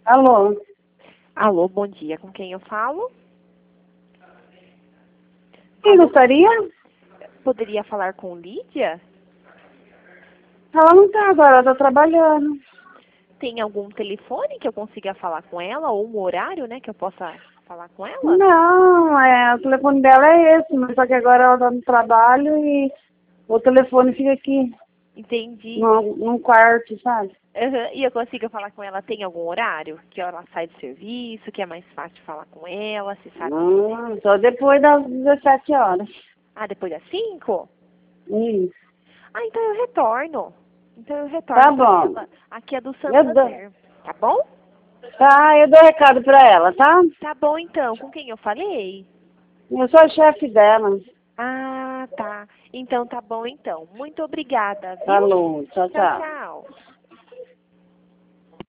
Alô? Alô, bom dia. Com quem eu falo? Quem gostaria? Poderia falar com Lídia? Ela não tá agora, ela tá trabalhando. Tem algum telefone que eu consiga falar com ela? Ou um horário, né, que eu possa falar com ela? Não, o telefone dela é esse, mas só que agora ela tá no trabalho e o telefone fica aqui Entendi. num quarto, sabe? Aham. E eu consigo falar com ela, tem algum horário? Que ela sai do serviço, que é mais fácil falar com ela, você sabe? Não, só depois das 17 horas. Ah, depois das 5? Isso. Ah, então eu retorno. Então eu Tá retorno pra bom. ela. Aqui é do Eu dou, Santander. Tá bom? tá, eu dou recado pra ela, tá? Tá bom então. Com quem eu falei? Eu sou a chefe dela. Ah, tá. Então tá bom então. Muito obrigada, viu? Falou, tchau, Tchau, tchau. tchau.